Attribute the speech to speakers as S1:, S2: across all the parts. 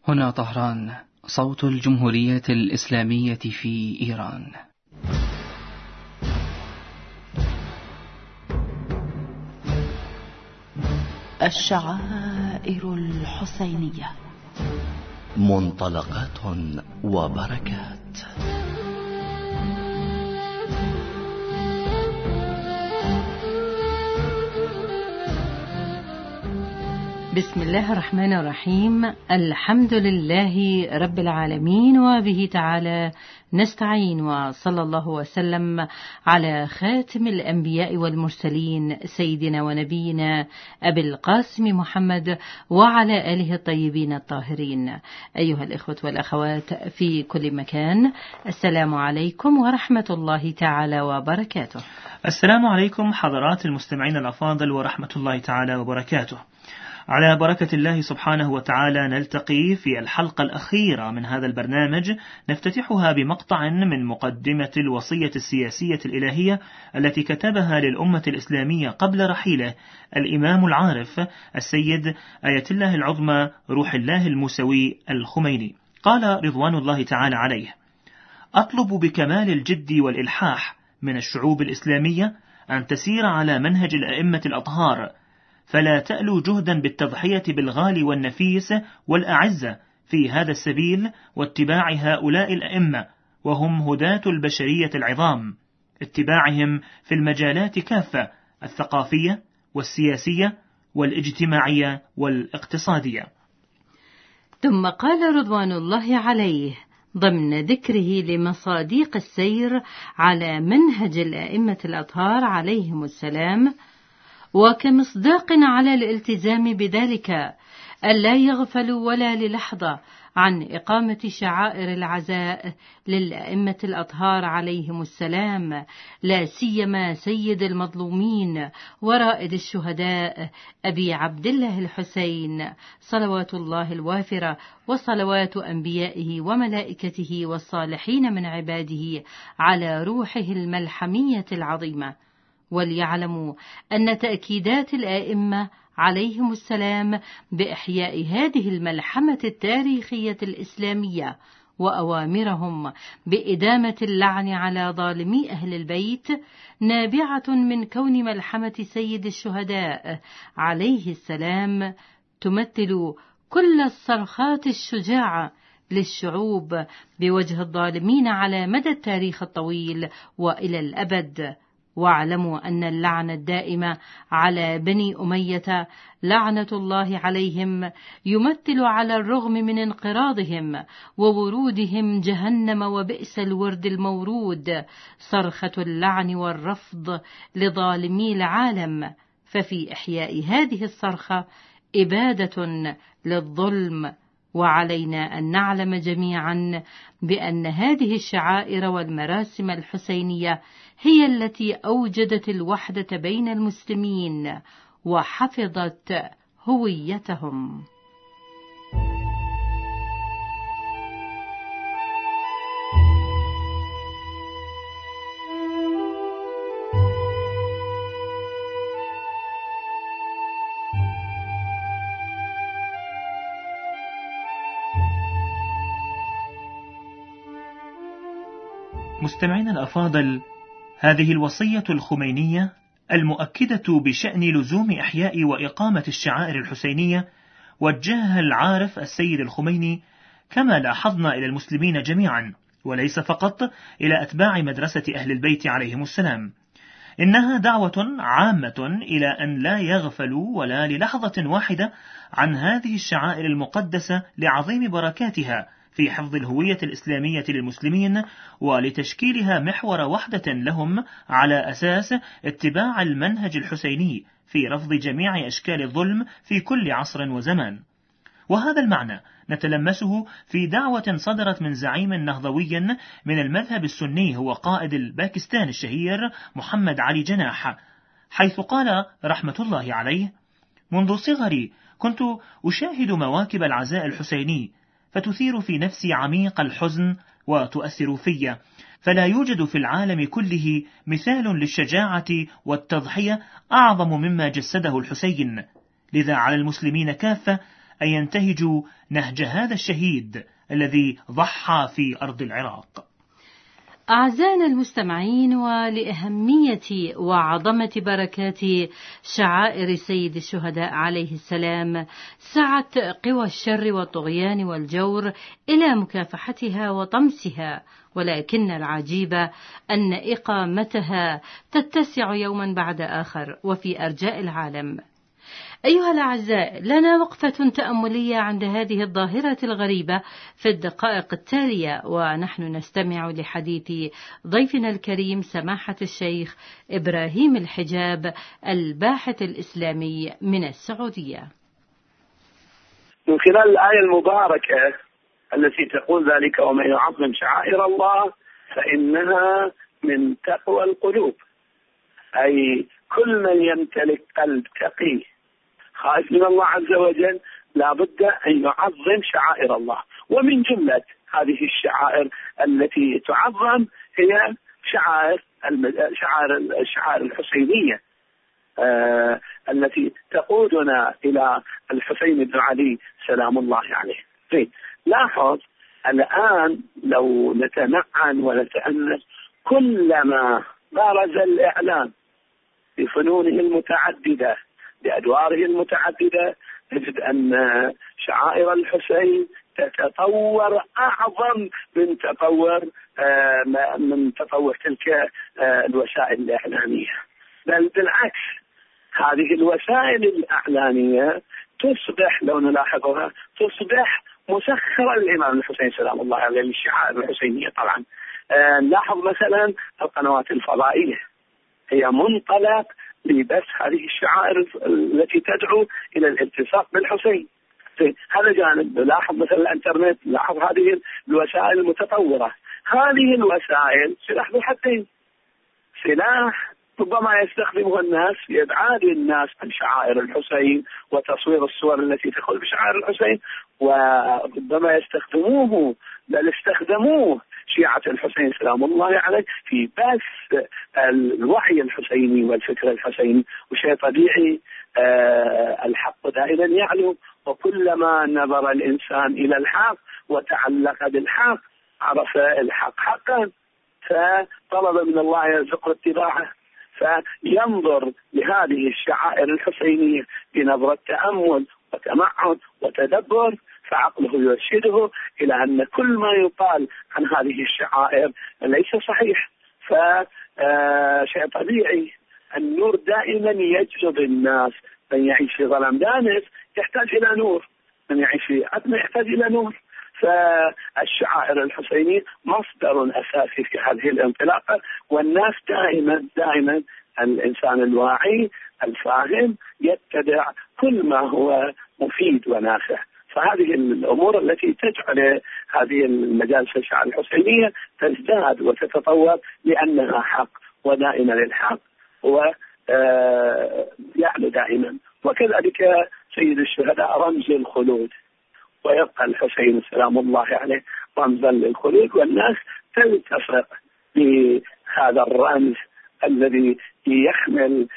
S1: هنا طهران، صوت الجمهورية الإسلامية في إيران.
S2: الشعائر الحسينية،
S3: منطلقات وبركات.
S2: بسم الله الرحمن الرحيم. الحمد لله رب العالمين، وبه تعالى نستعين، وصلى الله وسلم على خاتم الأنبياء والمرسلين سيدنا ونبينا أبي القاسم محمد وعلى آله الطيبين الطاهرين. أيها الإخوة والأخوات في كل مكان، السلام عليكم ورحمة الله تعالى وبركاته.
S4: السلام عليكم حضرات المستمعين الأفاضل ورحمة الله تعالى وبركاته. على بركة الله سبحانه وتعالى نلتقي في الحلقة الأخيرة من هذا البرنامج، نفتتحها بمقطع من مقدمة الوصية السياسية الإلهية التي كتبها للأمة الإسلامية قبل رحيله الإمام العارف السيد آية الله العظمى روح الله الموسوي الخميني. قال رضوان الله تعالى عليه: أطلب بكمال الجد والإلحاح من الشعوب الإسلامية أن تسير على منهج الأئمة الأطهار، فلا تألو جهدا بالتضحية بالغالي والنفيس والأعزة في هذا السبيل واتباع هؤلاء الأئمة، وهم هداة البشرية العظام، اتباعهم في المجالات كافة: الثقافية والسياسية والاجتماعية والاقتصادية.
S2: ثم قال رضوان الله عليه ضمن ذكره لمصاديق السير على منهج الأئمة الأطهار عليهم السلام: وكمصداق على الالتزام بذلك ألا يغفلوا ولا للحظة عن إقامة شعائر العزاء للأئمة الأطهار عليهم السلام، لا سيما سيد المظلومين ورائد الشهداء أبي عبد الله الحسين صلوات الله الوافرة وصلوات أنبيائه وملائكته والصالحين من عباده على روحه الملحمية العظيمة. وليعلموا أن تأكيدات الآئمة عليهم السلام بإحياء هذه الملحمة التاريخية الإسلامية وأوامرهم بإدامة اللعن على ظالمي أهل البيت نابعة من كون ملحمة سيد الشهداء عليه السلام تمثل كل الصرخات الشجاعة للشعوب بوجه الظالمين على مدى التاريخ الطويل وإلى الأبد. واعلموا أن اللعنة الدائمة على بني أمية لعنة الله عليهم يمثل على الرغم من انقراضهم وورودهم جهنم وبئس الورد المورود صرخة اللعن والرفض لظالمي العالم، ففي إحياء هذه الصرخة إبادة للظلم. وعلينا أن نعلم جميعا بأن هذه الشعائر والمراسم الحسينية هي التي أوجدت الوحدة بين المسلمين وحفظت هويتهم.
S4: مستمعين الأفاضل، هذه الوصية الخمينية المؤكدة بشأن لزوم إحياء وإقامة الشعائر الحسينية وجهها العارف السيد الخميني كما لاحظنا إلى المسلمين جميعا، وليس فقط إلى أتباع مدرسة أهل البيت عليهم السلام. إنها دعوة عامة إلى أن لا يغفلوا ولا للحظة واحدة عن هذه الشعائر المقدسة لعظيم بركاتها في حفظ الهوية الإسلامية للمسلمين ولتشكيلها محور وحدة لهم على أساس اتباع المنهج الحسيني في رفض جميع أشكال الظلم في كل عصر وزمان. وهذا المعنى نتلمسه في دعوة صدرت من زعيم نهضوي من المذهب السني هو قائد الباكستان الشهير محمد علي جناح، حيث قال رحمة الله عليه: منذ صغري كنت أشاهد مواكب العزاء الحسيني فتثير في نفسي عميق الحزن وتؤثر في، فلا يوجد في العالم كله مثال للشجاعة والتضحية أعظم مما جسده الحسين، لذا على المسلمين كافة أن ينتهجوا نهج هذا الشهيد الذي ضحى في أرض العراق.
S2: أعزائنا المستمعين، ولأهمية وعظمة بركات شعائر سيد الشهداء عليه السلام سعت قوى الشر والطغيان والجور إلى مكافحتها وطمسها، ولكن العجيب أن إقامتها تتسع يوما بعد آخر وفي أرجاء العالم. أيها الأعزاء، لنا وقفة تأملية عند هذه الظاهرة الغريبة في الدقائق التالية، ونحن نستمع لحديث ضيفنا الكريم سماحة الشيخ إبراهيم الحجاب الباحث الإسلامي من السعودية.
S5: من خلال الآية المباركة التي تقول ذلك ومن يعظم شعائر الله فإنها من تقوى القلوب، أي كل من يمتلك قلب تقي خائف من الله عز وجل لا بد أن يعظم شعائر الله. ومن جملة هذه الشعائر التي تعظم هي شعائر الحسينية التي تقودنا إلى الحسين بن علي سلام الله عليه. لاحظ الآن لو نتمعن ونتأنس كلما بارز الإعلام بفنونه المتعددة بأدواره المتعددة نجد أن شعائر الحسين تتطور أعظم من تطور تلك الوسائل الإعلامية، بل بالعكس هذه الوسائل الإعلامية تصبح لو نلاحظها تصبح مسخرة للإمام الحسين سلام الله عليه للشعائر الحسينية. طبعا نلاحظ مثلا القنوات الفضائية هي منطلق لبث هذه الشعائر التي تدعو إلى الالتصاق بالحسين. هذا جانب. لاحظ مثلا الانترنت، لاحظ هذه الوسائل المتطورة. هذه الوسائل سلاح ذو حدين، سلاح ربما يستخدمه الناس لإبعاد الناس عن شعائر الحسين وتصوير الصور التي تخل بشعائر الحسين، وربما بل استخدموه شيعة الحسين سلام الله عليه في بث الوعي الحسيني والفكر الحسيني. وشيء طبيعي الحق دائما يعلو، وكلما نظر الإنسان إلى الحق وتعلق بالحق عرف الحق حقا، فطلب من الله يرزق اتباعه، فينظر لهذه الشعائر الحسينية بنظرة تأمل وتمعن وتدبر، فعقله يرشده إلى أن كل ما يقال عن هذه الشعائر ليس صحيح. فشيء طبيعي النور دائما يجذب الناس. من يعيش في ظلام دامس يحتاج إلى نور، من يعيش في عتمة يحتاج إلى نور. فالشعائر الحسينية مصدر أساسي في هذه الانطلاقة، والناس دائما الإنسان الواعي الفاهم يتبع كل ما هو مفيد ونافع. فهذه الأمور التي تجعل هذه المجالس الشعائر الحسينية تزداد وتتطور لأنها حق، ودائما الحق هو يعلو دائما. وكذلك سيد الشهداء رمز الخلود، ويبقى الحسين سلام الله عليه رمزا للخلود، والناس تلتصق بهذا الرمز الذي يحمل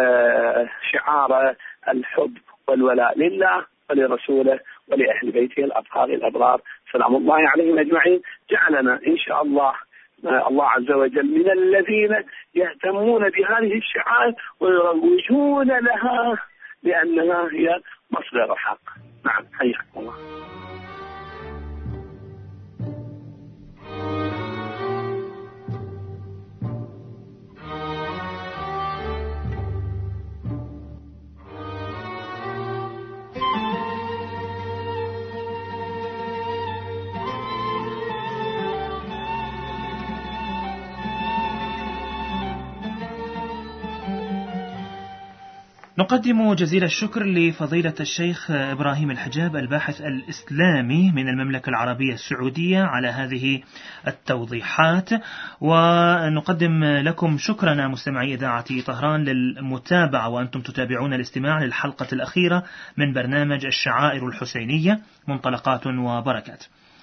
S5: شعار الحب والولاء لله ولرسوله ولأهل بيته الأطهار الأبرار سلام الله عليهم أجمعين. جعلنا إن شاء الله عز وجل من الذين يهتمون بهذه الشعائر ويروجون لها لأنها هي مصدر الحق. نعم، حياكم الله.
S4: نقدم جزيل الشكر لفضيلة الشيخ إبراهيم الحجاب الباحث الإسلامي من المملكة العربية السعودية على هذه التوضيحات، ونقدم لكم شكرنا مستمعي إذاعة طهران للمتابعة، وأنتم تتابعون الاستماع للحلقة الأخيرة من برنامج الشعائر الحسينية منطلقات وبركات.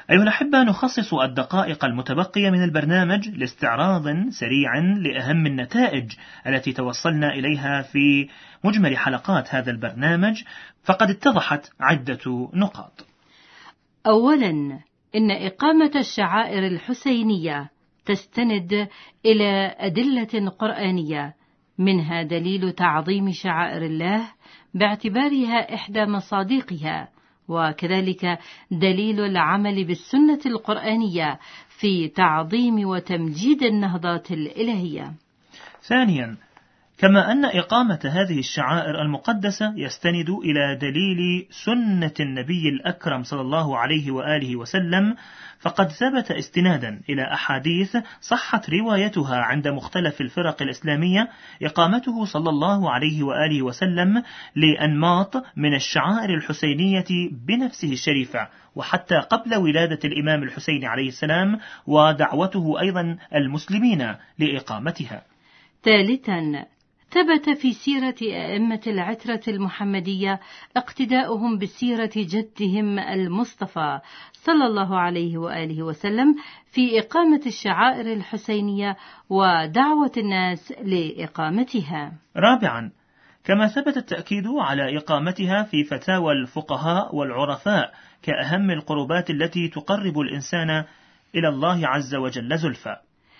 S4: أيها الأحبة، نخصص الدقائق المتبقية من البرنامج لاستعراض سريع لأهم النتائج التي توصلنا إليها في مجمل حلقات هذا البرنامج، فقد اتضحت عدة نقاط.
S2: أولا، إن إقامة الشعائر الحسينية تستند إلى أدلة قرآنية، منها دليل تعظيم شعائر الله باعتبارها إحدى مصادقها، وكذلك دليل العمل بالسنة القرآنية في تعظيم وتمجيد النهضات الإلهية.
S4: ثانيا، كما أن إقامة هذه الشعائر المقدسة يستند إلى دليل سنة النبي الأكرم صلى الله عليه وآله وسلم، فقد ثبت استنادا إلى أحاديث صحت روايتها عند مختلف الفرق الإسلامية إقامته صلى الله عليه وآله وسلم لأنماط من الشعائر الحسينية بنفسه الشريفة، وحتى قبل ولادة الإمام الحسين عليه السلام، ودعوته أيضا المسلمين لإقامتها.
S2: ثالثا، ثبت في سيرة أئمة العترة المحمدية اقتداؤهم بسيرة جدهم المصطفى صلى الله عليه وآله وسلم في إقامة الشعائر الحسينية ودعوة الناس لإقامتها.
S4: رابعا، كما ثبت التأكيد على إقامتها في فتاوى الفقهاء والعرفاء كأهم القربات التي تقرب الإنسان إلى الله عز وجل زلفى.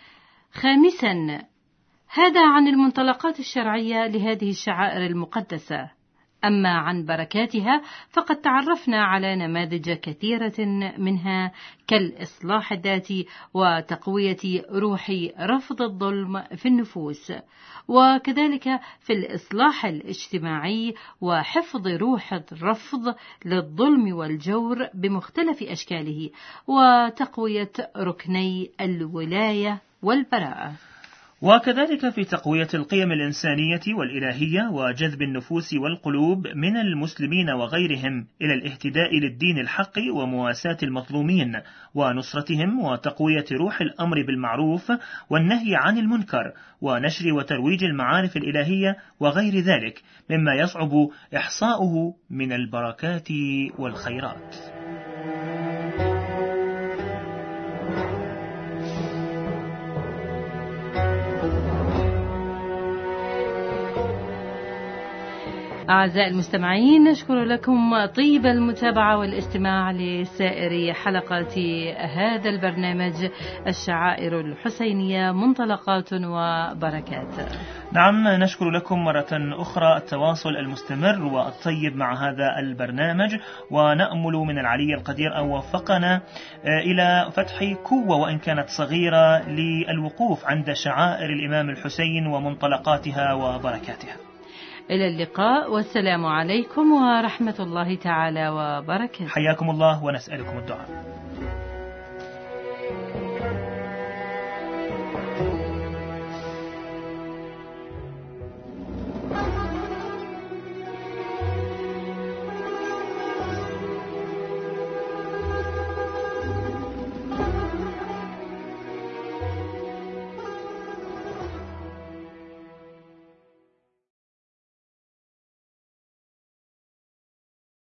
S2: خامسا، هذا عن المنطلقات الشرعية لهذه الشعائر المقدسة. أما عن بركاتها فقد تعرفنا على نماذج كثيرة منها كالإصلاح الذاتي وتقوية روح رفض الظلم في النفوس، وكذلك في الإصلاح الاجتماعي وحفظ روح الرفض للظلم والجور بمختلف أشكاله، وتقوية ركني الولاية والبراءة،
S4: وكذلك في تقوية القيم الإنسانية والإلهية وجذب النفوس والقلوب من المسلمين وغيرهم إلى الاهتداء للدين الحق ومواساة المظلومين ونصرتهم، وتقوية روح الأمر بالمعروف والنهي عن المنكر ونشر وترويج المعارف الإلهية وغير ذلك مما يصعب إحصاؤه من البركات والخيرات.
S2: أعزائي المستمعين، نشكر لكم طيب المتابعة والاستماع لسائر حلقات هذا البرنامج الشعائر الحسينية منطلقات وبركات.
S4: نعم، نشكر لكم مرة أخرى التواصل المستمر والطيب مع هذا البرنامج، ونأمل من العلي القدير أن وفقنا إلى فتح قوة وإن كانت صغيرة للوقوف عند شعائر الإمام الحسين ومنطلقاتها وبركاتها.
S2: إلى اللقاء، والسلام عليكم ورحمة الله تعالى وبركاته.
S4: حياكم الله ونسألكم الدعاء.